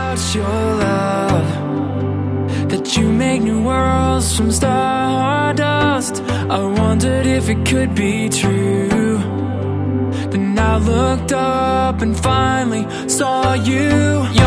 about your love, that you make new worlds from stardust. I wondered if it could be true. Then I looked up and finally saw you.